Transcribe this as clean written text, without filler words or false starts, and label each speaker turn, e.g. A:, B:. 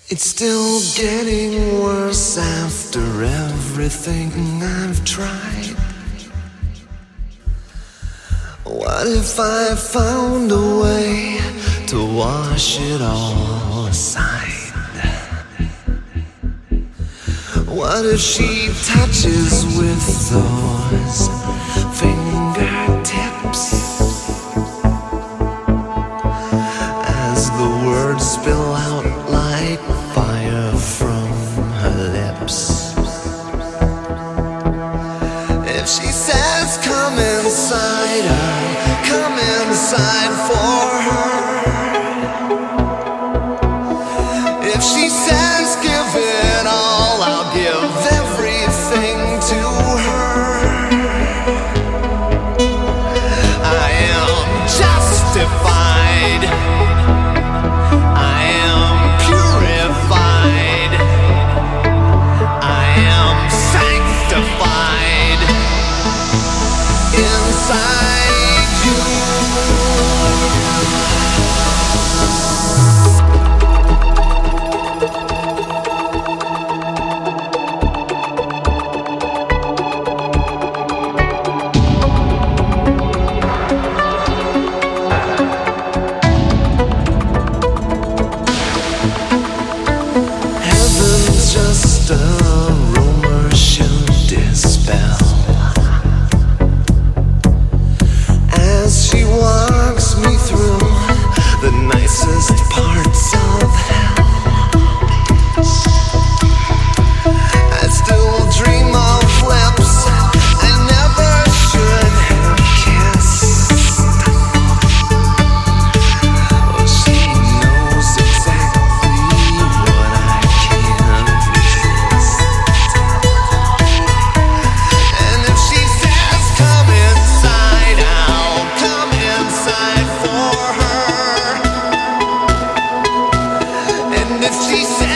A: It's still getting worse after everything I've tried. What if I found a way to wash it all aside? What if she touches with those fingertips as the words spill out like fire from her lips? If she says come inside her, come inside for her. If she says give it all, I'll give everything to her. I am justified, I am purified, I am sanctified inside you. Heaven's just a rumor she'll dispel as she walks me through the nicest parts of hell. I still dream of lips I never should have kissed. Oh, she knows exactly what I can't resist. And if she says come inside, I'll come inside for her. And if she says